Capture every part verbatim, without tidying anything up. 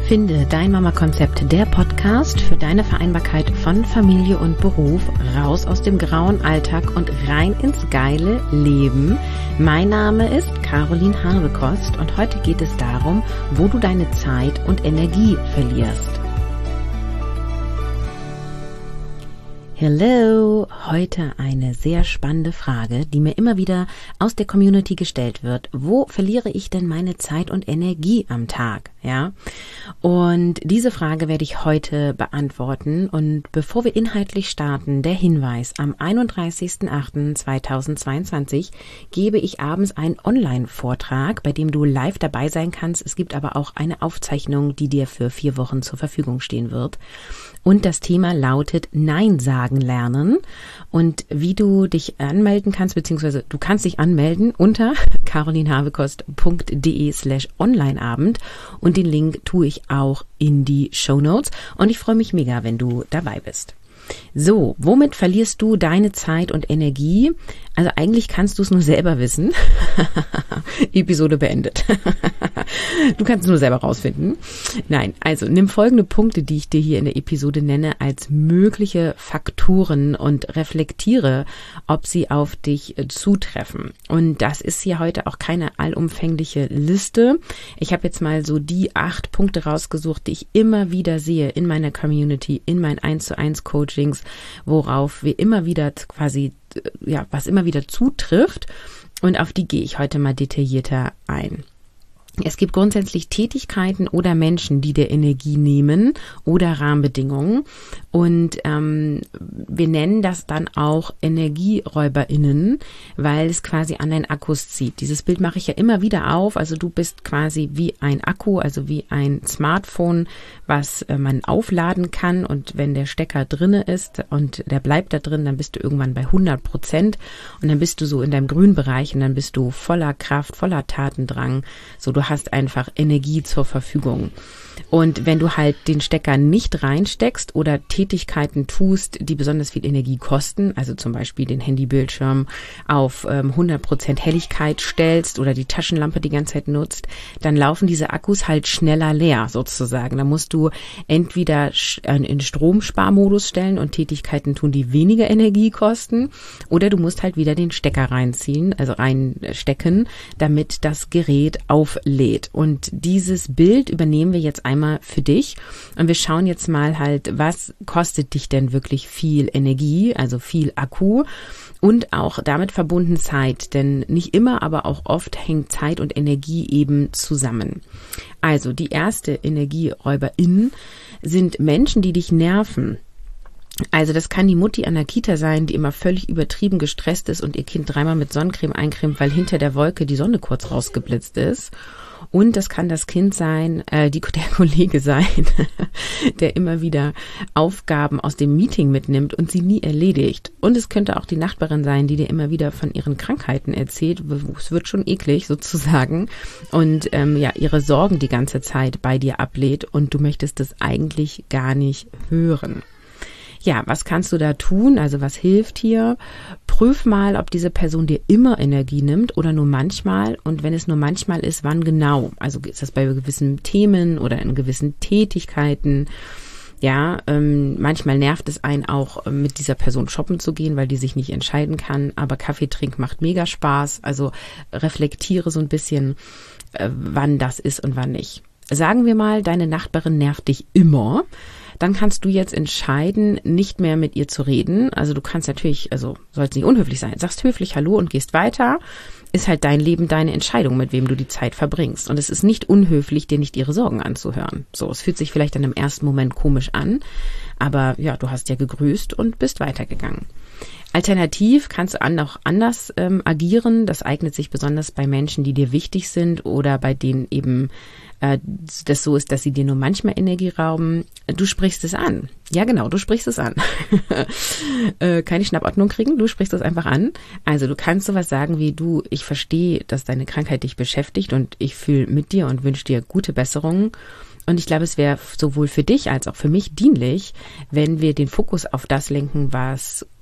Finde dein Mama-Konzept, der Podcast für deine Vereinbarkeit von Familie und Beruf, raus aus dem grauen Alltag und rein ins geile Leben. Mein Name ist Caroline Habekost und heute geht es darum, wo du deine Zeit und Energie verlierst. Hello, heute eine sehr spannende Frage, die mir immer wieder aus der Community gestellt wird. Wo verliere ich denn meine Zeit und Energie am Tag? Ja, und diese Frage werde ich heute beantworten. Und bevor wir inhaltlich starten, der Hinweis: Am einunddreißigsten achten zweitausendzweiundzwanzig gebe ich abends einen Online-Vortrag, bei dem du live dabei sein kannst. Es gibt aber auch eine Aufzeichnung, die dir für vier Wochen zur Verfügung stehen wird. Und das Thema lautet Nein sagen lernen und wie du dich anmelden kannst, beziehungsweise du kannst dich anmelden unter carolinhabekost.de slash onlineabend und den Link tue ich auch in die Shownotes und ich freue mich mega, wenn du dabei bist. So, womit verlierst du deine Zeit und Energie? Also eigentlich kannst du es nur selber wissen. Episode beendet. Du kannst es nur selber rausfinden. Nein, also nimm folgende Punkte, die ich dir hier in der Episode nenne, als mögliche Faktoren und reflektiere, ob sie auf dich zutreffen. Und das ist hier heute auch keine allumfängliche Liste. Ich habe jetzt mal so die acht Punkte rausgesucht, die ich immer wieder sehe in meiner Community, in meinen eins zu eins Coachings, worauf wir immer wieder quasi, ja, was immer wieder zutrifft. Und auf die gehe ich heute mal detaillierter ein. Es gibt grundsätzlich Tätigkeiten oder Menschen, die dir Energie nehmen oder Rahmenbedingungen und ähm, wir nennen das dann auch EnergieräuberInnen, weil es quasi an deinen Akkus zieht. Dieses Bild mache ich ja immer wieder auf, also du bist quasi wie ein Akku, also wie ein Smartphone, was äh, man aufladen kann und wenn der Stecker drinne ist und der bleibt da drin, dann bist du irgendwann bei hundert Prozent und dann bist du so in deinem Grünbereich und dann bist du voller Kraft, voller Tatendrang, so du hast einfach Energie zur Verfügung. Und wenn du halt den Stecker nicht reinsteckst oder Tätigkeiten tust, die besonders viel Energie kosten, also zum Beispiel den Handybildschirm auf ähm, hundert Prozent Helligkeit stellst oder die Taschenlampe die ganze Zeit nutzt, dann laufen diese Akkus halt schneller leer sozusagen. Da musst du entweder in Stromsparmodus stellen und Tätigkeiten tun, die weniger Energie kosten, oder du musst halt wieder den Stecker reinziehen, also reinstecken, damit das Gerät auflädt. Und dieses Bild übernehmen wir jetzt einmal für dich und wir schauen jetzt mal halt, was kostet dich denn wirklich viel Energie, also viel Akku und auch damit verbunden Zeit, denn nicht immer, aber auch oft hängt Zeit und Energie eben zusammen. Also die erste Energieräuberin sind Menschen, die dich nerven. Also das kann die Mutti an der Kita sein, die immer völlig übertrieben gestresst ist und ihr Kind dreimal mit Sonnencreme eincremt, weil hinter der Wolke die Sonne kurz rausgeblitzt ist. Und das kann das Kind sein, äh, die, der Kollege sein, der immer wieder Aufgaben aus dem Meeting mitnimmt und sie nie erledigt. Und es könnte auch die Nachbarin sein, die dir immer wieder von ihren Krankheiten erzählt. Es wird schon eklig sozusagen. Und ähm, ja, ihre Sorgen die ganze Zeit bei dir ablädt und du möchtest das eigentlich gar nicht hören. Ja, was kannst du da tun? Also was hilft hier? Prüf mal, ob diese Person dir immer Energie nimmt oder nur manchmal. Und wenn es nur manchmal ist, wann genau? Also ist das bei gewissen Themen oder in gewissen Tätigkeiten? Ja, ähm, manchmal nervt es einen auch, mit dieser Person shoppen zu gehen, weil die sich nicht entscheiden kann. Aber Kaffee trinken macht mega Spaß. Also reflektiere so ein bisschen, äh, wann das ist und wann nicht. Sagen wir mal, deine Nachbarin nervt dich immer. Dann kannst du jetzt entscheiden, nicht mehr mit ihr zu reden. Also du kannst natürlich, also sollst nicht unhöflich sein, sagst höflich Hallo und gehst weiter. Ist halt dein Leben, deine Entscheidung, mit wem du die Zeit verbringst. Und es ist nicht unhöflich, dir nicht ihre Sorgen anzuhören. So, es fühlt sich vielleicht dann im ersten Moment komisch an, aber ja, du hast ja gegrüßt und bist weitergegangen. Alternativ kannst du auch anders ähm, agieren. Das eignet sich besonders bei Menschen, die dir wichtig sind oder bei denen eben äh, das so ist, dass sie dir nur manchmal Energie rauben. Du sprichst es an. Ja, genau, du sprichst es an. äh, keine Schnappatmung kriegen, du sprichst es einfach an. Also du kannst sowas sagen wie, du, ich verstehe, dass deine Krankheit dich beschäftigt und ich fühle mit dir und wünsche dir gute Besserung. Und ich glaube, es wäre sowohl für dich als auch für mich dienlich, wenn wir den Fokus auf das lenken, was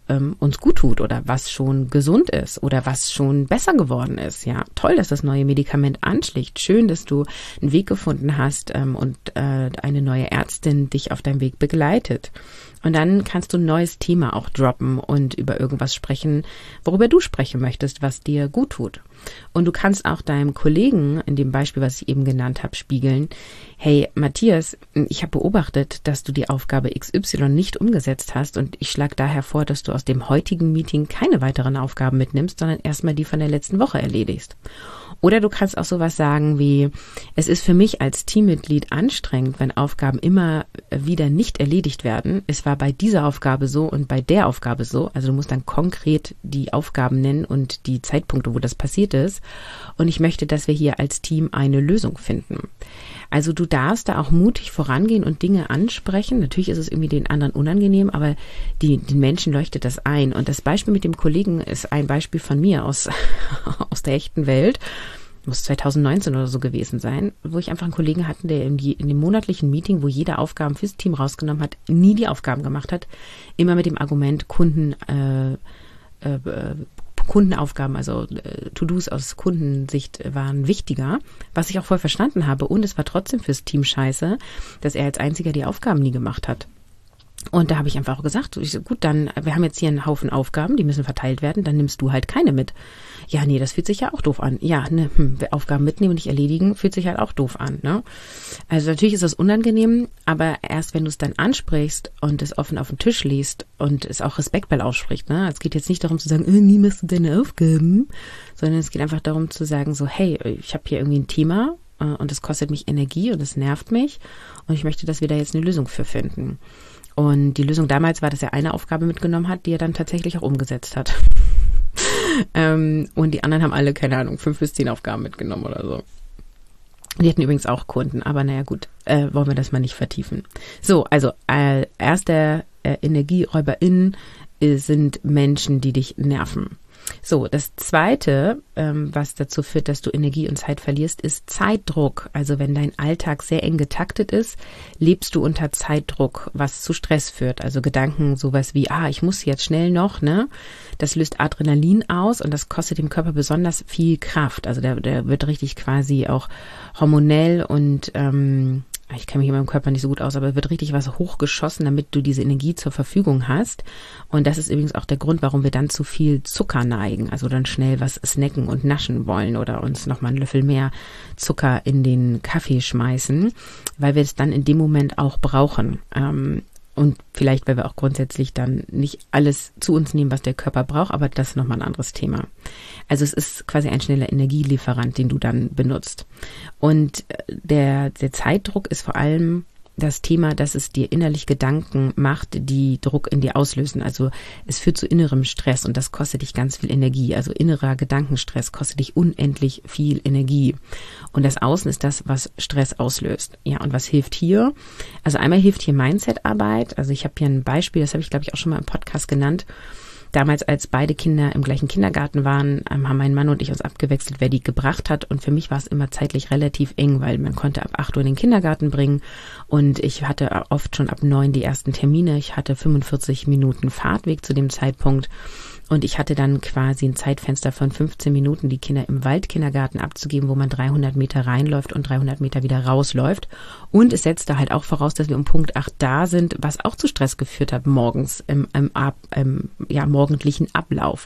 ähm, uns gut tut oder was schon gesund ist oder was schon besser geworden ist. Ja, toll, dass das neue Medikament anschlägt. Schön, dass du einen Weg gefunden hast ähm, und äh, eine neue Ärztin dich auf deinem Weg begleitet. Und dann kannst du ein neues Thema auch droppen und über irgendwas sprechen, worüber du sprechen möchtest, was dir gut tut. Und du kannst auch deinem Kollegen, in dem Beispiel, was ich eben genannt habe, spiegeln, hey Matthias, ich habe beobachtet, dass du die Aufgabe X Y nicht umgesetzt hast und ich schlage daher vor, dass du aus dem heutigen Meeting keine weiteren Aufgaben mitnimmst, sondern erstmal die von der letzten Woche erledigst. Oder du kannst auch sowas sagen wie, es ist für mich als Teammitglied anstrengend, wenn Aufgaben immer wieder nicht erledigt werden. Es war bei dieser Aufgabe so und bei der Aufgabe so. Also du musst dann konkret die Aufgaben nennen und die Zeitpunkte, wo das passiert ist. Und ich möchte, dass wir hier als Team eine Lösung finden. Also du darfst da auch mutig vorangehen und Dinge ansprechen. Natürlich ist es irgendwie den anderen unangenehm, aber die, den Menschen leuchtet das ein. Und das Beispiel mit dem Kollegen ist ein Beispiel von mir aus, aus der echten Welt. Muss zwanzig neunzehn oder so gewesen sein, wo ich einfach einen Kollegen hatte, der in, die, in dem monatlichen Meeting, wo jeder Aufgaben fürs Team rausgenommen hat, nie die Aufgaben gemacht hat. Immer mit dem Argument Kunden, äh, äh, Kundenaufgaben, also äh, To-Dos aus Kundensicht waren wichtiger, was ich auch voll verstanden habe. Und es war trotzdem fürs Team scheiße, dass er als einziger die Aufgaben nie gemacht hat. Und da habe ich einfach auch gesagt, ich so, gut, dann, wir haben jetzt hier einen Haufen Aufgaben, die müssen verteilt werden, dann nimmst du halt keine mit. Ja, nee, das fühlt sich ja auch doof an. Ja, ne, hm, Aufgaben mitnehmen und nicht erledigen, fühlt sich halt auch doof an, ne? Also natürlich ist das unangenehm, aber erst wenn du es dann ansprichst und es offen auf den Tisch liest und es auch respektvoll ausspricht, ne? Es geht jetzt nicht darum zu sagen, äh, nie machst du deine Aufgaben, sondern es geht einfach darum zu sagen so, hey, ich habe hier irgendwie ein Thema äh, und es kostet mich Energie und es nervt mich und ich möchte, dass wir da jetzt eine Lösung für finden. Und die Lösung damals war, dass er eine Aufgabe mitgenommen hat, die er dann tatsächlich auch umgesetzt hat. ähm, und die anderen haben alle, keine Ahnung, fünf bis zehn Aufgaben mitgenommen oder so. Die hatten übrigens auch Kunden, aber naja gut, äh, wollen wir das mal nicht vertiefen. So, also äh, erster äh, EnergieräuberInnen äh, sind Menschen, die dich nerven. So, das Zweite, ähm, was dazu führt, dass du Energie und Zeit verlierst, ist Zeitdruck. Also wenn dein Alltag sehr eng getaktet ist, lebst du unter Zeitdruck, was zu Stress führt. Also Gedanken sowas wie, ah, ich muss jetzt schnell noch, ne? Das löst Adrenalin aus und das kostet dem Körper besonders viel Kraft. Also der, der wird richtig quasi auch hormonell und ähm, ich kenne mich in meinem Körper nicht so gut aus, aber es wird richtig was hochgeschossen, damit du diese Energie zur Verfügung hast. Und das ist übrigens auch der Grund, warum wir dann zu viel Zucker neigen, also dann schnell was snacken und naschen wollen oder uns nochmal einen Löffel mehr Zucker in den Kaffee schmeißen, weil wir es dann in dem Moment auch brauchen. Ähm, Und vielleicht, weil wir auch grundsätzlich dann nicht alles zu uns nehmen, was der Körper braucht, aber das ist nochmal ein anderes Thema. Also es ist quasi ein schneller Energielieferant, den du dann benutzt. Und der, der Zeitdruck ist vor allem das Thema, dass es dir innerlich Gedanken macht, die Druck in dir auslösen. Also es führt zu innerem Stress und das kostet dich ganz viel Energie. Also innerer Gedankenstress kostet dich unendlich viel Energie. Und das Außen ist das, was Stress auslöst. Ja, und was hilft hier? Also einmal hilft hier Mindset-Arbeit. Also ich habe hier ein Beispiel, das habe ich glaube ich auch schon mal im Podcast genannt. Damals, als beide Kinder im gleichen Kindergarten waren, haben mein Mann und ich uns abgewechselt, wer die gebracht hat. Und für mich war es immer zeitlich relativ eng, weil man konnte ab acht Uhr in den Kindergarten bringen. Und ich hatte oft schon ab neun die ersten Termine. Ich hatte fünfundvierzig Minuten Fahrtweg zu dem Zeitpunkt. Und ich hatte dann quasi ein Zeitfenster von fünfzehn Minuten, die Kinder im Waldkindergarten abzugeben, wo man dreihundert Meter reinläuft und dreihundert Meter wieder rausläuft. Und es setzte halt auch voraus, dass wir um Punkt acht da sind, was auch zu Stress geführt hat morgens im, im, im ja, morgendlichen Ablauf.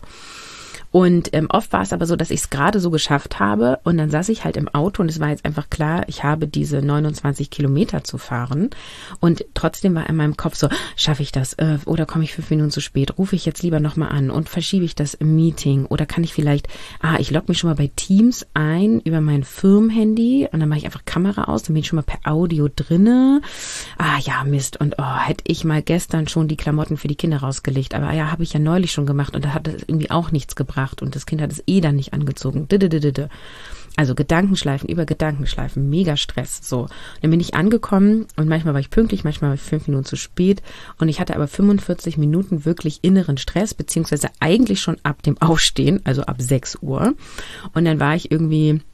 Und ähm, oft war es aber so, dass ich es gerade so geschafft habe und dann saß ich halt im Auto und es war jetzt einfach klar, ich habe diese neunundzwanzig Kilometer zu fahren und trotzdem war in meinem Kopf so, schaffe ich das äh, oder komme ich fünf Minuten zu spät, rufe ich jetzt lieber nochmal an und verschiebe ich das im Meeting oder kann ich vielleicht, ah, ich logge mich schon mal bei Teams ein über mein Firmenhandy und dann mache ich einfach Kamera aus, dann bin ich schon mal per Audio drinne, ah ja, Mist und oh, hätte ich mal gestern schon die Klamotten für die Kinder rausgelegt, aber ja, habe ich ja neulich schon gemacht und da hat das irgendwie auch nichts gebracht. Und das Kind hat es eh dann nicht angezogen. Also Gedankenschleifen über Gedankenschleifen, mega Stress. So, dann bin ich angekommen und manchmal war ich pünktlich, manchmal war ich fünf Minuten zu spät und ich hatte aber fünfundvierzig Minuten wirklich inneren Stress, beziehungsweise eigentlich schon ab dem Aufstehen, also ab sechs Uhr. Und dann war ich irgendwie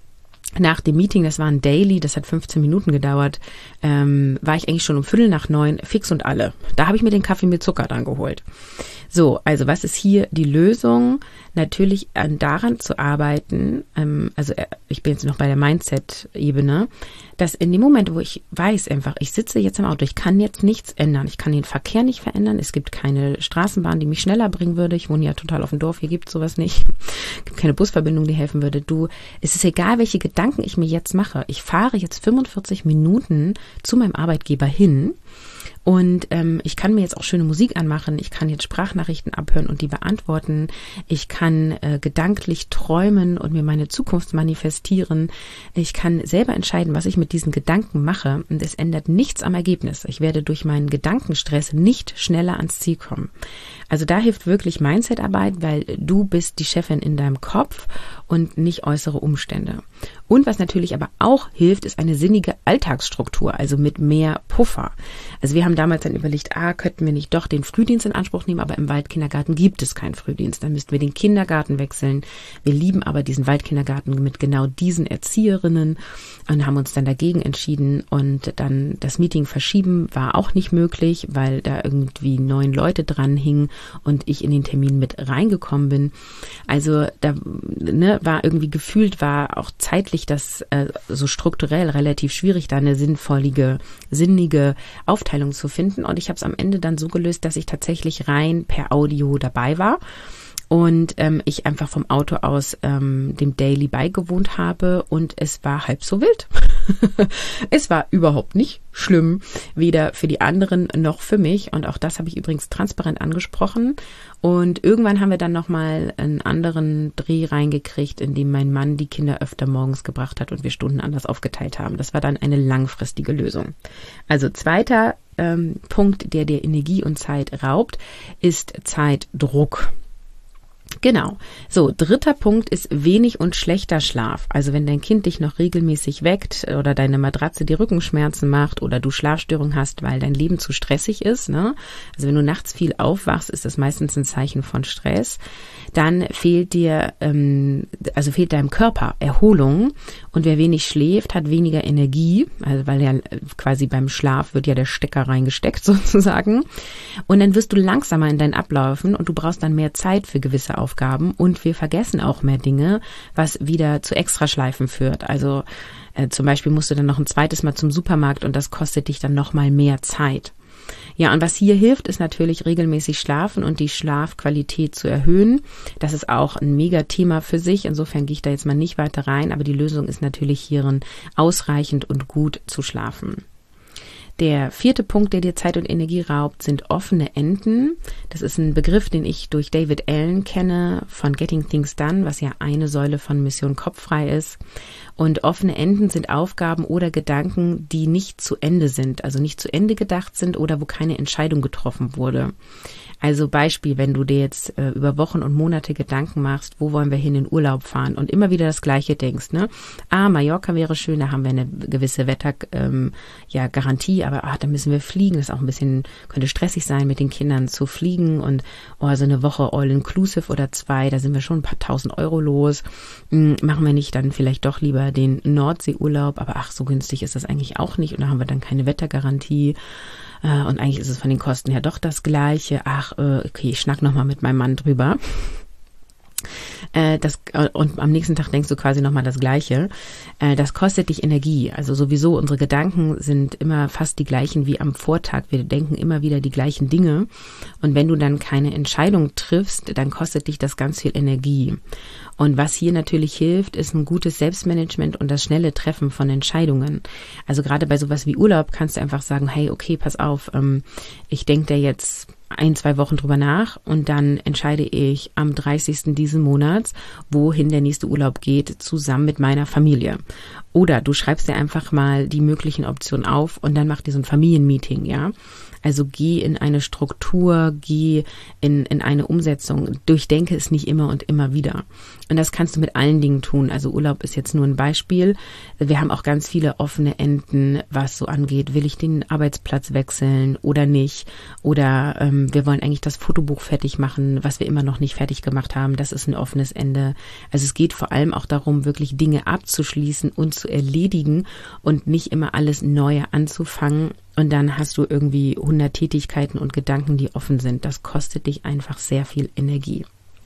Nach dem Meeting, das war ein Daily, das hat fünfzehn Minuten gedauert, ähm, war ich eigentlich schon um Viertel nach neun fix und alle. Da habe ich mir den Kaffee mit Zucker dann geholt. So, also was ist hier die Lösung? Natürlich an, daran zu arbeiten, ähm, also äh, ich bin jetzt noch bei der Mindset-Ebene, dass in dem Moment, wo ich weiß einfach, ich sitze jetzt im Auto, ich kann jetzt nichts ändern, ich kann den Verkehr nicht verändern, es gibt keine Straßenbahn, die mich schneller bringen würde, ich wohne ja total auf dem Dorf, hier gibt es sowas nicht, es gibt keine Busverbindung, die helfen würde. Du, es ist egal, welche Gedanken ich mir jetzt mache, ich fahre jetzt fünfundvierzig Minuten zu meinem Arbeitgeber hin. Und ähm, ich kann mir jetzt auch schöne Musik anmachen, ich kann jetzt Sprachnachrichten abhören und die beantworten, ich kann äh, gedanklich träumen und mir meine Zukunft manifestieren, ich kann selber entscheiden, was ich mit diesen Gedanken mache und es ändert nichts am Ergebnis. Ich werde durch meinen Gedankenstress nicht schneller ans Ziel kommen. Also da hilft wirklich Mindset-Arbeit, weil du bist die Chefin in deinem Kopf und nicht äußere Umstände. Und was natürlich aber auch hilft, ist eine sinnige Alltagsstruktur, also mit mehr Puffer. Also wir haben damals dann überlegt, ah, könnten wir nicht doch den Frühdienst in Anspruch nehmen, aber im Waldkindergarten gibt es keinen Frühdienst. Dann müssten wir den Kindergarten wechseln. Wir lieben aber diesen Waldkindergarten mit genau diesen Erzieherinnen und haben uns dann dagegen entschieden und dann das Meeting verschieben war auch nicht möglich, weil da irgendwie neun Leute dran hingen und ich in den Termin mit reingekommen bin. Also da ne, war irgendwie gefühlt, war auch zeitlich das äh, so strukturell relativ schwierig, da eine sinnvollige, sinnige Aufteilung zu finden. Und ich habe es am Ende dann so gelöst, dass ich tatsächlich rein per Audio dabei war. Und ähm, ich einfach vom Auto aus ähm, dem Daily beigewohnt habe und es war halb so wild. Es war überhaupt nicht schlimm, weder für die anderen noch für mich. Und auch das habe ich übrigens transparent angesprochen. Und irgendwann haben wir dann nochmal einen anderen Dreh reingekriegt, in dem mein Mann die Kinder öfter morgens gebracht hat und wir Stunden anders aufgeteilt haben. Das war dann eine langfristige Lösung. Also zweiter ähm, Punkt, der dir Energie und Zeit raubt, ist Zeitdruck. Genau. So, dritter Punkt ist wenig und schlechter Schlaf. Also wenn dein Kind dich noch regelmäßig weckt oder deine Matratze dir Rückenschmerzen macht oder du Schlafstörungen hast, weil dein Leben zu stressig ist, ne? Also wenn du nachts viel aufwachst, ist das meistens ein Zeichen von Stress. Dann fehlt dir, ähm, also fehlt deinem Körper Erholung. Und wer wenig schläft, hat weniger Energie, also weil ja quasi beim Schlaf wird ja der Stecker reingesteckt sozusagen. Und dann wirst du langsamer in deinen Abläufen und du brauchst dann mehr Zeit für gewisse Aufgaben und wir vergessen auch mehr Dinge, was wieder zu Extraschleifen führt. Also äh, zum Beispiel musst du dann noch ein zweites Mal zum Supermarkt und das kostet dich dann nochmal mehr Zeit. Ja, und was hier hilft, ist natürlich regelmäßig schlafen und die Schlafqualität zu erhöhen. Das ist auch ein Mega-Thema für sich. Insofern gehe ich da jetzt mal nicht weiter rein, aber die Lösung ist natürlich hierin, ausreichend und gut zu schlafen. Der vierte Punkt, der dir Zeit und Energie raubt, sind offene Enden. Das ist ein Begriff, den ich durch David Allen kenne von Getting Things Done, was ja eine Säule von Mission Kopffrei ist. Und offene Enden sind Aufgaben oder Gedanken, die nicht zu Ende sind, also nicht zu Ende gedacht sind oder wo keine Entscheidung getroffen wurde. Also Beispiel, wenn du dir jetzt äh, über Wochen und Monate Gedanken machst, wo wollen wir hin in Urlaub fahren und immer wieder das Gleiche denkst, ne? Ah, Mallorca wäre schön, da haben wir eine gewisse Wetter, ähm, ja, Garantie, aber ah, da müssen wir fliegen, das ist auch ein bisschen, könnte stressig sein, mit den Kindern zu fliegen und oh, so eine Woche all-inclusive oder zwei, da sind wir schon ein paar tausend Euro los, hm, machen wir nicht dann vielleicht doch lieber den Nordseeurlaub, aber ach, so günstig ist das eigentlich auch nicht und da haben wir dann keine Wettergarantie. Und eigentlich ist es von den Kosten her doch das Gleiche. Ach, okay, ich schnack nochmal mit meinem Mann drüber. Das, und am nächsten Tag denkst du quasi nochmal das Gleiche. Das kostet dich Energie. Also sowieso, unsere Gedanken sind immer fast die gleichen wie am Vortag. Wir denken immer wieder die gleichen Dinge. Und wenn du dann keine Entscheidung triffst, dann kostet dich das ganz viel Energie. Und was hier natürlich hilft, ist ein gutes Selbstmanagement und das schnelle Treffen von Entscheidungen. Also gerade bei sowas wie Urlaub kannst du einfach sagen, hey, okay, pass auf, ähm, ich denke da jetzt ein, zwei Wochen drüber nach und dann entscheide ich am dreißigsten diesen Monats, wohin der nächste Urlaub geht, zusammen mit meiner Familie. Oder du schreibst dir einfach mal die möglichen Optionen auf und dann mach dir so ein Familienmeeting, ja. Also geh in eine Struktur, geh in, in eine Umsetzung, durchdenke es nicht immer und immer wieder. Und das kannst du mit allen Dingen tun. Also Urlaub ist jetzt nur ein Beispiel. Wir haben auch ganz viele offene Enden, was so angeht. Will ich den Arbeitsplatz wechseln oder nicht? Oder ähm, ähm, wir wollen eigentlich das Fotobuch fertig machen, was wir immer noch nicht fertig gemacht haben. Das ist ein offenes Ende. Also es geht vor allem auch darum, wirklich Dinge abzuschließen und zu erledigen und nicht immer alles Neue anzufangen. Und dann hast du irgendwie hundert Tätigkeiten und Gedanken, die offen sind. Das kostet dich einfach sehr viel Energie.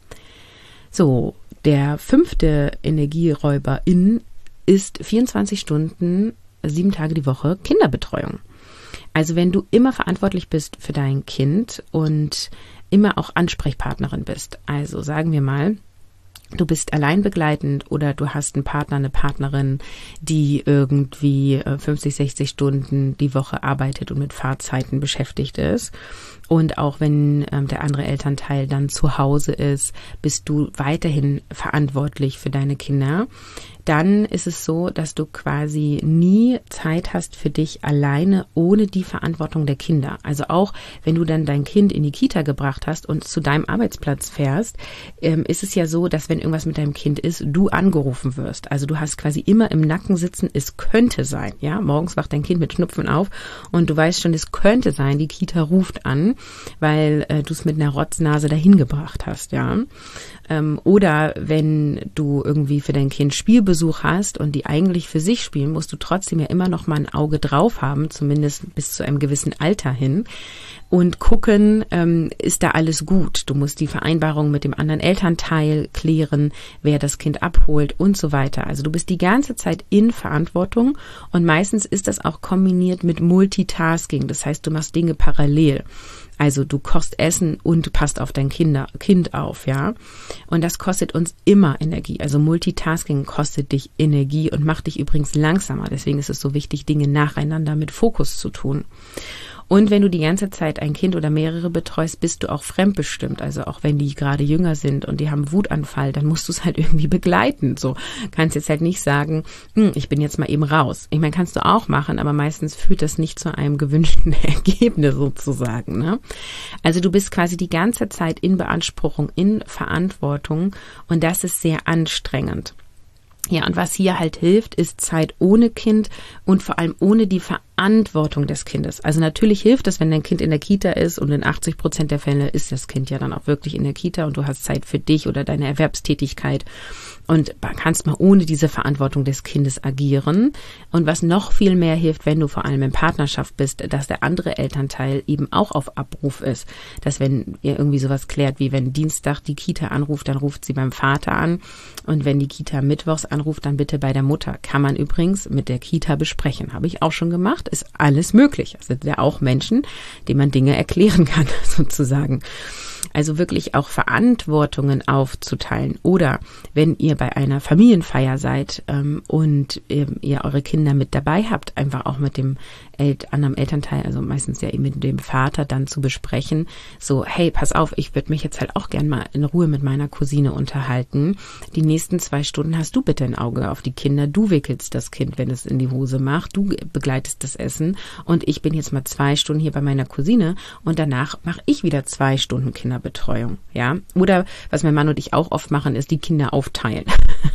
So, der fünfte Energieräuberin ist vierundzwanzig Stunden, sieben Tage die Woche Kinderbetreuung. Also wenn du immer verantwortlich bist für dein Kind und immer auch Ansprechpartnerin bist, also sagen wir mal, du bist allein begleitend oder du hast einen Partner, eine Partnerin, die irgendwie fünfzig, sechzig Stunden die Woche arbeitet und mit Fahrzeiten beschäftigt ist. Und auch wenn ähm, der andere Elternteil dann zu Hause ist, bist du weiterhin verantwortlich für deine Kinder. Dann ist es so, dass du quasi nie Zeit hast für dich alleine ohne die Verantwortung der Kinder. Also auch wenn du dann dein Kind in die Kita gebracht hast und zu deinem Arbeitsplatz fährst, ähm, ist es ja so, dass wenn irgendwas mit deinem Kind ist, du angerufen wirst. Also du hast quasi immer im Nacken sitzen, es könnte sein, ja, morgens wacht dein Kind mit Schnupfen auf und du weißt schon, es könnte sein, die Kita ruft an, weil äh, du es mit einer Rotznase dahin gebracht hast, ja. Ähm, oder wenn du irgendwie für dein Kind Spielbesuch hast und die eigentlich für sich spielen, musst du trotzdem ja immer noch mal ein Auge drauf haben, zumindest bis zu einem gewissen Alter hin. Und gucken, ähm, ist da alles gut? Du musst die Vereinbarung mit dem anderen Elternteil klären, wer das Kind abholt und so weiter. Also du bist die ganze Zeit in Verantwortung und meistens ist das auch kombiniert mit Multitasking. Das heißt, du machst Dinge parallel. Also du kochst Essen und passt auf dein Kinder, Kind auf, ja. Und das kostet uns immer Energie. Also Multitasking kostet dich Energie und macht dich übrigens langsamer. Deswegen ist es so wichtig, Dinge nacheinander mit Fokus zu tun. Und wenn du die ganze Zeit ein Kind oder mehrere betreust, bist du auch fremdbestimmt. Also auch wenn die gerade jünger sind und die haben Wutanfall, dann musst du es halt irgendwie begleiten. So kannst jetzt halt nicht sagen, hm, ich bin jetzt mal eben raus. Ich meine, kannst du auch machen, aber meistens führt das nicht zu einem gewünschten Ergebnis sozusagen, ne? Also du bist quasi die ganze Zeit in Beanspruchung, in Verantwortung und das ist sehr anstrengend. Ja, und was hier halt hilft, ist Zeit ohne Kind und vor allem ohne die Verantwortung des Kindes. Also natürlich hilft es, wenn dein Kind in der Kita ist und in achtzig Prozent der Fälle ist das Kind ja dann auch wirklich in der Kita und du hast Zeit für dich oder deine Erwerbstätigkeit und kannst mal ohne diese Verantwortung des Kindes agieren. Und was noch viel mehr hilft, wenn du vor allem in Partnerschaft bist, dass der andere Elternteil eben auch auf Abruf ist. Dass wenn ihr irgendwie sowas klärt, wie wenn Dienstag die Kita anruft, dann ruft sie beim Vater an und wenn die Kita mittwochs anruft, dann bitte bei der Mutter. Kann man übrigens mit der Kita besprechen. Habe ich auch schon gemacht. Ist alles möglich. Es sind ja auch Menschen, denen man Dinge erklären kann, sozusagen. Also wirklich auch Verantwortungen aufzuteilen. Oder wenn ihr bei einer Familienfeier seid ähm, und ähm, ihr eure Kinder mit dabei habt, einfach auch mit dem El- anderen Elternteil, also meistens ja eben mit dem Vater, dann zu besprechen, so, hey, pass auf, ich würde mich jetzt halt auch gern mal in Ruhe mit meiner Cousine unterhalten. Die nächsten zwei Stunden hast du bitte ein Auge auf die Kinder. Du wickelst das Kind, wenn es in die Hose macht. Du begleitest das Essen. Und ich bin jetzt mal zwei Stunden hier bei meiner Cousine und danach mache ich wieder zwei Stunden Kinderbetreuung. Ja? Oder was mein Mann und ich auch oft machen, ist die Kinder aufteilen.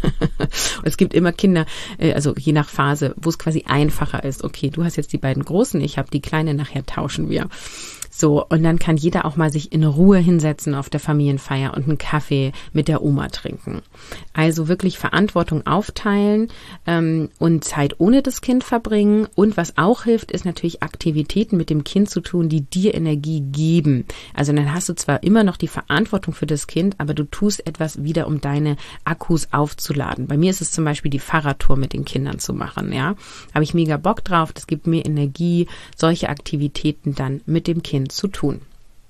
Es gibt immer Kinder, also je nach Phase, wo es quasi einfacher ist. Okay, du hast jetzt die beiden Großen, ich habe die Kleine, nachher tauschen wir. So, und dann kann jeder auch mal sich in Ruhe hinsetzen auf der Familienfeier und einen Kaffee mit der Oma trinken. Also wirklich Verantwortung aufteilen ähm, und Zeit ohne das Kind verbringen. Und was auch hilft, ist natürlich Aktivitäten mit dem Kind zu tun, die dir Energie geben. Also dann hast du zwar immer noch die Verantwortung für das Kind, aber du tust etwas wieder, um deine Akkus aufzuladen. Bei mir ist es zum Beispiel die Fahrradtour mit den Kindern zu machen. Ja, habe ich mega Bock drauf. Das gibt mir Energie, solche Aktivitäten dann mit dem Kind zu tun.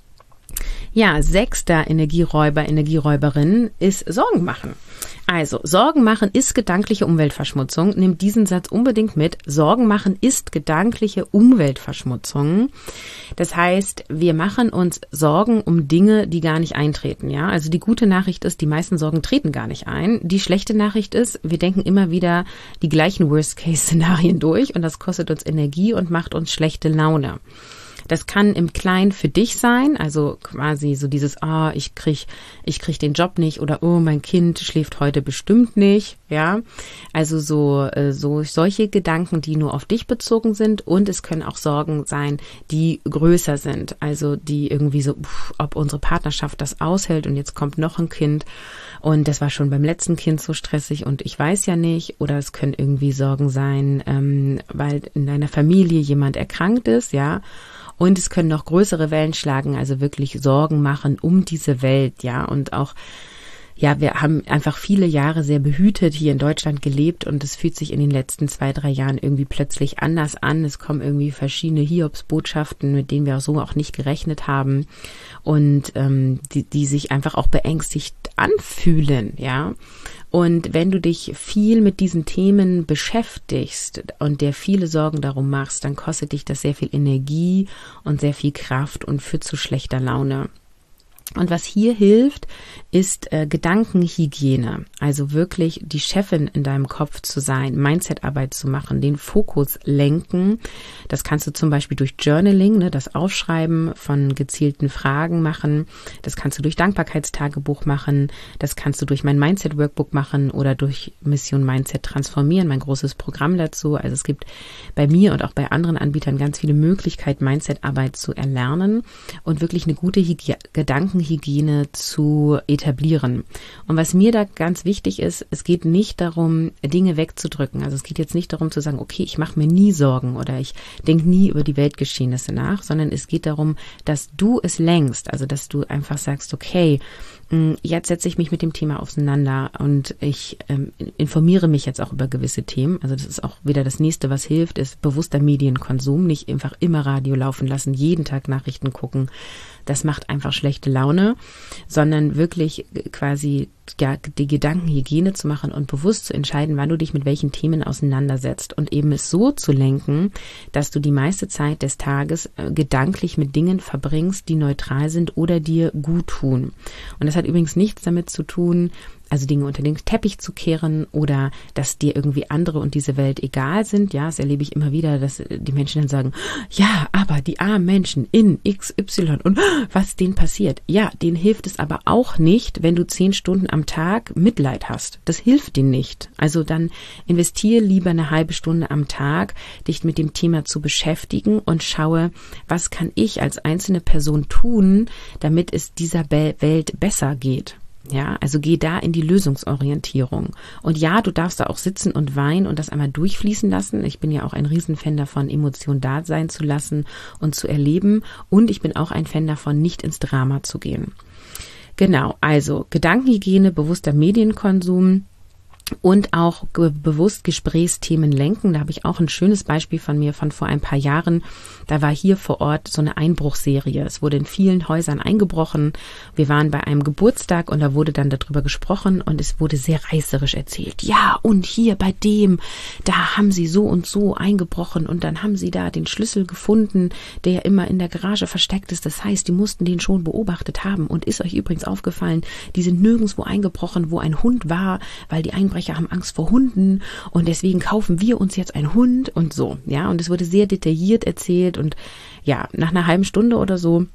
Ja, sechster Energieräuber, Energieräuberin ist Sorgen machen. Also, Sorgen machen ist gedankliche Umweltverschmutzung. Nimm diesen Satz unbedingt mit. Sorgen machen ist gedankliche Umweltverschmutzung. Das heißt, wir machen uns Sorgen um Dinge, die gar nicht eintreten. Ja, also die gute Nachricht ist, die meisten Sorgen treten gar nicht ein. Die schlechte Nachricht ist, wir denken immer wieder die gleichen Worst-Case-Szenarien durch und das kostet uns Energie und macht uns schlechte Laune. Das kann im Kleinen für dich sein, also quasi so dieses, ah, oh, ich krieg, ich krieg den Job nicht oder oh, mein Kind schläft heute bestimmt nicht, ja. Also so, so solche Gedanken, die nur auf dich bezogen sind, und es können auch Sorgen sein, die größer sind, also die irgendwie so, pff, ob unsere Partnerschaft das aushält und jetzt kommt noch ein Kind und das war schon beim letzten Kind so stressig und ich weiß ja nicht, oder es können irgendwie Sorgen sein, ähm, weil in deiner Familie jemand erkrankt ist, ja, und es können noch größere Wellen schlagen, also wirklich Sorgen machen um diese Welt, ja, und auch, ja, wir haben einfach viele Jahre sehr behütet hier in Deutschland gelebt und es fühlt sich in den letzten zwei, drei Jahren irgendwie plötzlich anders an. Es kommen irgendwie verschiedene Hiobsbotschaften, mit denen wir so auch nicht gerechnet haben und ähm, die, die sich einfach auch beängstigt anfühlen, ja. Und wenn du dich viel mit diesen Themen beschäftigst und dir viele Sorgen darum machst, dann kostet dich das sehr viel Energie und sehr viel Kraft und führt zu schlechter Laune. Und was hier hilft, ist äh, Gedankenhygiene, also wirklich die Chefin in deinem Kopf zu sein, Mindset-Arbeit zu machen, den Fokus lenken. Das kannst du zum Beispiel durch Journaling, ne, das Aufschreiben von gezielten Fragen machen. Das kannst du durch Dankbarkeitstagebuch machen. Das kannst du durch mein Mindset-Workbook machen oder durch Mission Mindset transformieren, mein großes Programm dazu. Also es gibt bei mir und auch bei anderen Anbietern ganz viele Möglichkeiten, Mindset-Arbeit zu erlernen und wirklich eine gute Hygie- Gedanken Hygiene zu etablieren. Und was mir da ganz wichtig ist, es geht nicht darum, Dinge wegzudrücken. Also es geht jetzt nicht darum zu sagen, okay, ich mache mir nie Sorgen oder ich denke nie über die Weltgeschehnisse nach, sondern es geht darum, dass du es lenkst. Also dass du einfach sagst, okay, jetzt setze ich mich mit dem Thema auseinander und ich ähm, informiere mich jetzt auch über gewisse Themen. Also das ist auch wieder das Nächste, was hilft, ist bewusster Medienkonsum. Nicht einfach immer Radio laufen lassen, jeden Tag Nachrichten gucken. Das macht einfach schlechte Laune, sondern wirklich quasi ja, die Gedankenhygiene zu machen und bewusst zu entscheiden, wann du dich mit welchen Themen auseinandersetzt und eben es so zu lenken, dass du die meiste Zeit des Tages äh, gedanklich mit Dingen verbringst, die neutral sind oder dir gut tun. Und das hat übrigens nichts damit zu tun, also Dinge unter den Teppich zu kehren oder dass dir irgendwie andere und diese Welt egal sind. Ja, das erlebe ich immer wieder, dass die Menschen dann sagen, ja, aber die armen Menschen in X Y und was denen passiert. Ja, denen hilft es aber auch nicht, wenn du zehn Stunden am Tag Mitleid hast. Das hilft denen nicht. Also dann investiere lieber eine halbe Stunde am Tag, dich mit dem Thema zu beschäftigen und schaue, was kann ich als einzelne Person tun, damit es dieser Be- Welt besser geht. Ja, also geh da in die Lösungsorientierung. Und ja, du darfst da auch sitzen und weinen und das einmal durchfließen lassen. Ich bin ja auch ein Riesenfan davon, Emotionen da sein zu lassen und zu erleben. Und ich bin auch ein Fan davon, nicht ins Drama zu gehen. Genau, also Gedankenhygiene, bewusster Medienkonsum und auch ge- bewusst Gesprächsthemen lenken. Da habe ich auch ein schönes Beispiel von mir von vor ein paar Jahren. Da war hier vor Ort so eine Einbruchserie. Es wurde in vielen Häusern eingebrochen. Wir waren bei einem Geburtstag und da wurde dann darüber gesprochen und es wurde sehr reißerisch erzählt. Ja, und hier bei dem, da haben sie so und so eingebrochen und dann haben sie da den Schlüssel gefunden, der immer in der Garage versteckt ist. Das heißt, die mussten den schon beobachtet haben. Und ist euch übrigens aufgefallen, die sind nirgendwo eingebrochen, wo ein Hund war, weil die Einbrecher haben Angst vor Hunden und deswegen kaufen wir uns jetzt einen Hund und so. Ja, und es wurde sehr detailliert erzählt und ja, nach einer halben Stunde oder so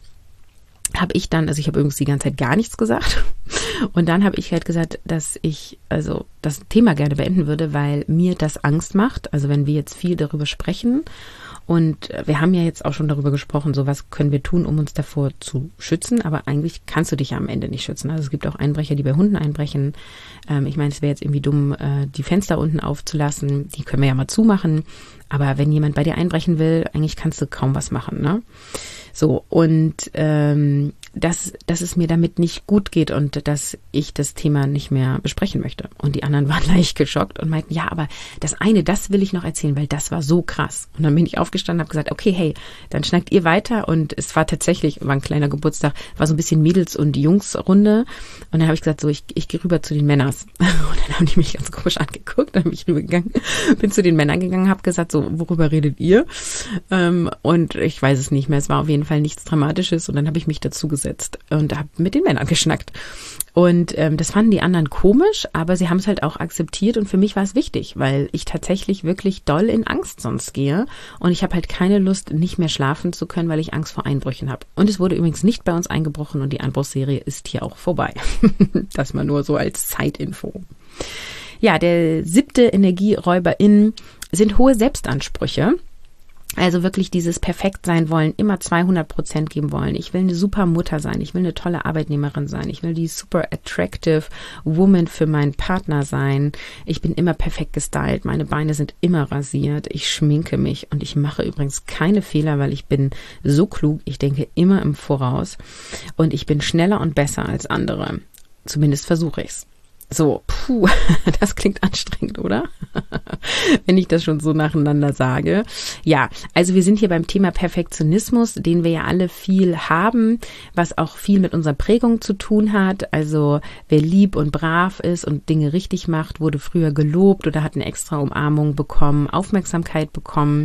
habe ich dann, also ich habe übrigens die ganze Zeit gar nichts gesagt und dann habe ich halt gesagt, dass ich also das Thema gerne beenden würde, weil mir das Angst macht, also wenn wir jetzt viel darüber sprechen und wir haben ja jetzt auch schon darüber gesprochen, so was können wir tun, um uns davor zu schützen, aber eigentlich kannst du dich ja am Ende nicht schützen. Also es gibt auch Einbrecher, die bei Hunden einbrechen. Ähm, ich meine, es wäre jetzt irgendwie dumm, äh, die Fenster unten aufzulassen, die können wir ja mal zumachen, aber wenn jemand bei dir einbrechen will, eigentlich kannst du kaum was machen, ne? So, und ähm, dass, dass es mir damit nicht gut geht und dass ich das Thema nicht mehr besprechen möchte. Und die anderen waren leicht geschockt und meinten, ja, aber das eine, das will ich noch erzählen, weil das war so krass. Und dann bin ich aufgestanden und habe gesagt, okay, hey, dann schnackt ihr weiter. Und es war tatsächlich, war ein kleiner Geburtstag, war so ein bisschen Mädels- und Jungs-Runde. Und dann habe ich gesagt, so, ich, ich gehe rüber zu den Männers. Und dann haben die mich ganz komisch angeguckt, dann bin ich rübergegangen, bin zu den Männern gegangen, habe gesagt, so, worüber redet ihr? Ähm, und ich weiß es nicht mehr, es war auf jeden Fall nichts Dramatisches. Und dann habe ich mich dazu gesetzt sitzt und habe mit den Männern geschnackt. Und ähm, das fanden die anderen komisch, aber sie haben es halt auch akzeptiert und für mich war es wichtig, weil ich tatsächlich wirklich doll in Angst sonst gehe und ich habe halt keine Lust, nicht mehr schlafen zu können, weil ich Angst vor Einbrüchen habe. Und es wurde übrigens nicht bei uns eingebrochen und die Einbruchsserie ist hier auch vorbei. Das mal nur so als Zeitinfo. Ja, der siebte Energieräuberin sind hohe Selbstansprüche. Also wirklich dieses perfekt sein wollen, immer zweihundert Prozent geben wollen. Ich will eine super Mutter sein, ich will eine tolle Arbeitnehmerin sein, ich will die super attractive Woman für meinen Partner sein. Ich bin immer perfekt gestylt, meine Beine sind immer rasiert, ich schminke mich und ich mache übrigens keine Fehler, weil ich bin so klug, ich denke immer im Voraus und ich bin schneller und besser als andere. Zumindest versuche ich's. So, puh, das klingt anstrengend, oder? Wenn ich das schon so nacheinander sage. Ja, also wir sind hier beim Thema Perfektionismus, den wir ja alle viel haben, was auch viel mit unserer Prägung zu tun hat. Also wer lieb und brav ist und Dinge richtig macht, wurde früher gelobt oder hat eine extra Umarmung bekommen, Aufmerksamkeit bekommen.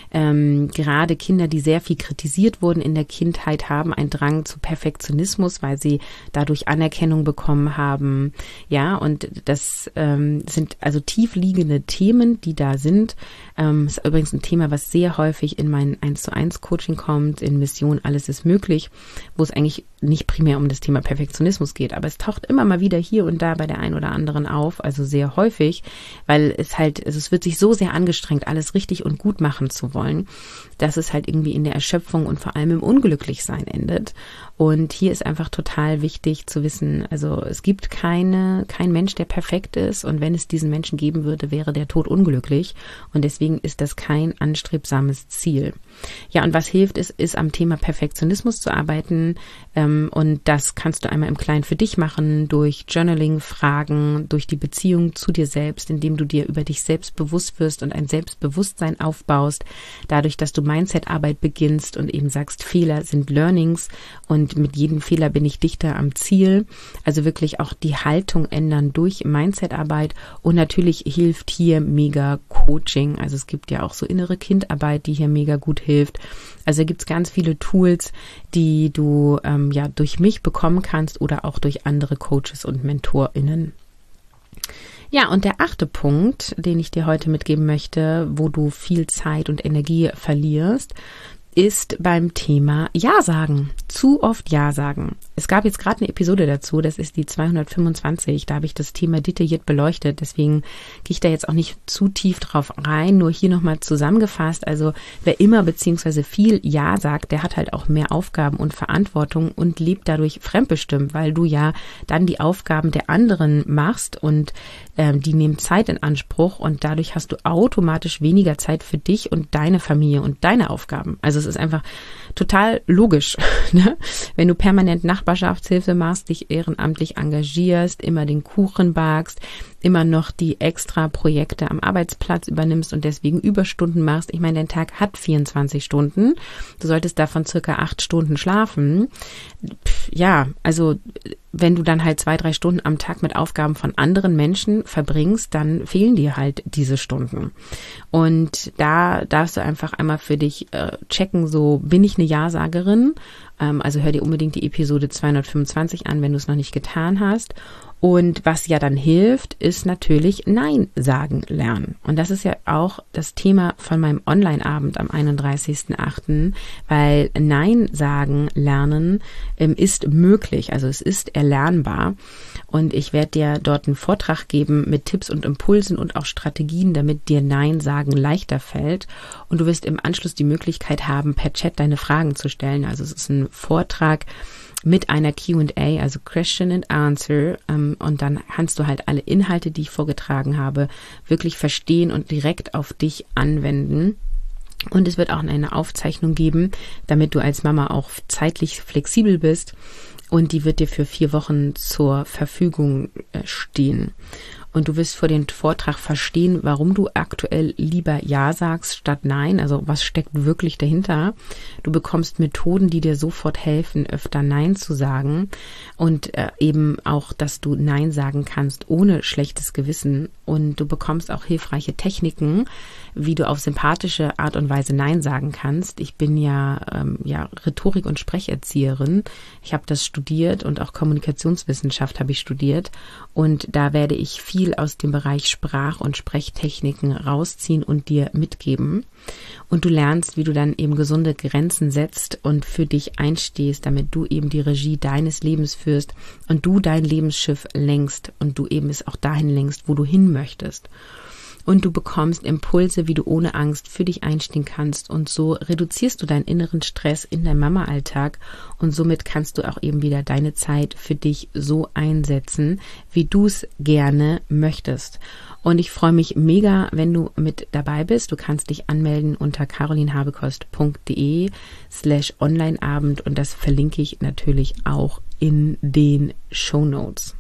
Ähm, gerade Kinder, die sehr viel kritisiert wurden in der Kindheit, haben einen Drang zu Perfektionismus, weil sie dadurch Anerkennung bekommen haben. Ja, und das ähm, sind also tief liegende Themen, die da sind. Ähm, ist übrigens ein Thema, was sehr häufig in mein eins zu eins Coaching kommt, in Mission Alles ist möglich, wo es eigentlich nicht primär um das Thema Perfektionismus geht, aber es taucht immer mal wieder hier und da bei der einen oder anderen auf, also sehr häufig, weil es halt, also es wird sich so sehr angestrengt, alles richtig und gut machen zu wollen, dass es halt irgendwie in der Erschöpfung und vor allem im Unglücklichsein endet. Und hier ist einfach total wichtig zu wissen, also es gibt keine, kein Mensch, der perfekt ist und wenn es diesen Menschen geben würde, wäre der Tod unglücklich und deswegen ist das kein anstrebsames Ziel. Ja, und was hilft, ist, ist am Thema Perfektionismus zu arbeiten ähm, und das kannst du einmal im Kleinen für dich machen, durch Journaling, Fragen, durch die Beziehung zu dir selbst, indem du dir über dich selbst bewusst wirst und ein Selbstbewusstsein aufbaust, dadurch, dass du Mindset-Arbeit beginnst und eben sagst, Fehler sind Learnings und mit jedem Fehler bin ich dichter am Ziel. Also wirklich auch die Haltung ändern durch Mindset-Arbeit und natürlich hilft hier mega Coaching. Also es gibt ja auch so innere Kindarbeit, die hier mega gut hilft. Also da gibt es ganz viele Tools, die du ähm, ja durch mich bekommen kannst oder auch durch andere Coaches und MentorInnen. Ja, und der achte Punkt, den ich dir heute mitgeben möchte, wo du viel Zeit und Energie verlierst, ist beim Thema Ja sagen. Zu oft Ja sagen. Es gab jetzt gerade eine Episode dazu, das ist die zweihundertfünfundzwanzig, da habe ich das Thema detailliert beleuchtet, deswegen gehe ich da jetzt auch nicht zu tief drauf rein, nur hier nochmal zusammengefasst, also wer immer beziehungsweise viel Ja sagt, der hat halt auch mehr Aufgaben und Verantwortung und lebt dadurch fremdbestimmt, weil du ja dann die Aufgaben der anderen machst und ähm, die nehmen Zeit in Anspruch und dadurch hast du automatisch weniger Zeit für dich und deine Familie und deine Aufgaben. Also es ist einfach total logisch, ne? Wenn du permanent Nachbarschaftshilfe machst, dich ehrenamtlich engagierst, immer den Kuchen backst, immer noch die extra Projekte am Arbeitsplatz übernimmst und deswegen Überstunden machst. Ich meine, dein Tag hat vierundzwanzig Stunden. Du solltest davon circa acht Stunden schlafen. Ja, also wenn du dann halt zwei, drei Stunden am Tag mit Aufgaben von anderen Menschen verbringst, dann fehlen dir halt diese Stunden. Und da darfst du einfach einmal für dich äh, checken, so bin ich eine Ja-Sagerin? Ähm, also hör dir unbedingt die Episode zweihundertfünfundzwanzig an, wenn du es noch nicht getan hast. Und was ja dann hilft, ist natürlich Nein sagen lernen. Und das ist ja auch das Thema von meinem Online-Abend am einunddreißigsten achten, weil Nein sagen lernen ähm, ist möglich, also es ist erlernbar. Und ich werde dir dort einen Vortrag geben mit Tipps und Impulsen und auch Strategien, damit dir Nein sagen leichter fällt. Und du wirst im Anschluss die Möglichkeit haben, per Chat deine Fragen zu stellen. Also es ist ein Vortrag mit einer Q and A, also Question and Answer, ähm, und dann kannst du halt alle Inhalte, die ich vorgetragen habe, wirklich verstehen und direkt auf dich anwenden. Und es wird auch eine Aufzeichnung geben, damit du als Mama auch zeitlich flexibel bist. Und die wird dir für vier Wochen zur Verfügung stehen. und du wirst vor dem Vortrag verstehen, warum du aktuell lieber Ja sagst statt Nein. Also was steckt wirklich dahinter? Du bekommst Methoden, die dir sofort helfen, öfter Nein zu sagen und äh, eben auch, dass du Nein sagen kannst ohne schlechtes Gewissen, und du bekommst auch hilfreiche Techniken, wie du auf sympathische Art und Weise Nein sagen kannst. Ich bin ja, ähm, ja Rhetorik- und Sprecherzieherin. Ich habe das studiert und auch Kommunikationswissenschaft habe ich studiert, und da werde ich viel aus dem Bereich Sprach- und Sprechtechniken rausziehen und dir mitgeben. Und du lernst, wie du dann eben gesunde Grenzen setzt und für dich einstehst, damit du eben die Regie deines Lebens führst und du dein Lebensschiff lenkst und du eben es auch dahin lenkst, wo du hin möchtest. Und du bekommst Impulse, wie du ohne Angst für dich einstehen kannst, und so reduzierst du deinen inneren Stress in deinem Mama-Alltag, und somit kannst du auch eben wieder deine Zeit für dich so einsetzen, wie du es gerne möchtest. Und ich freue mich mega, wenn du mit dabei bist. Du kannst dich anmelden unter carolinhabekost.de slash Onlineabend, und das verlinke ich natürlich auch in den Shownotes.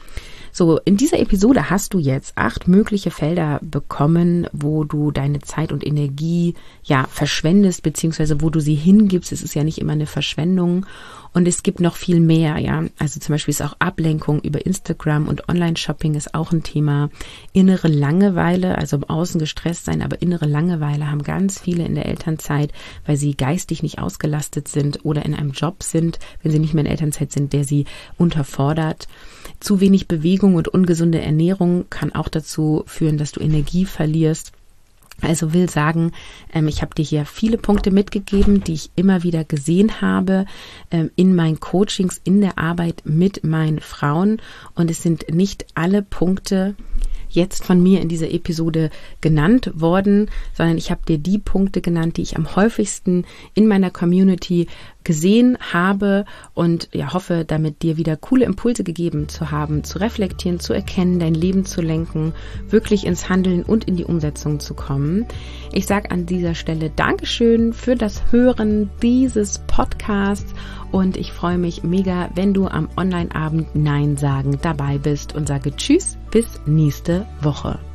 So, in dieser Episode hast du jetzt acht mögliche Felder bekommen, wo du deine Zeit und Energie ja verschwendest, beziehungsweise wo du sie hingibst. Es ist ja nicht immer eine Verschwendung. Und es gibt noch viel mehr, ja. Also zum Beispiel ist auch Ablenkung über Instagram und Online-Shopping ist auch ein Thema. Innere Langeweile, also im Außen gestresst sein, aber innere Langeweile haben ganz viele in der Elternzeit, weil sie geistig nicht ausgelastet sind oder in einem Job sind, wenn sie nicht mehr in Elternzeit sind, der sie unterfordert. Zu wenig Bewegung und ungesunde Ernährung kann auch dazu führen, dass du Energie verlierst. Also will sagen, ähm, ich habe dir hier viele Punkte mitgegeben, die ich immer wieder gesehen habe ähm, in meinen Coachings, in der Arbeit mit meinen Frauen. Und es sind nicht alle Punkte jetzt von mir in dieser Episode genannt worden, sondern ich habe dir die Punkte genannt, die ich am häufigsten in meiner Community gesehen habe, und ja, hoffe, damit dir wieder coole Impulse gegeben zu haben, zu reflektieren, zu erkennen, dein Leben zu lenken, wirklich ins Handeln und in die Umsetzung zu kommen. Ich sage an dieser Stelle Dankeschön für das Hören dieses Podcasts, und ich freue mich mega, wenn du am Online-Abend Nein sagen dabei bist, und sage Tschüss, bis nächste Woche.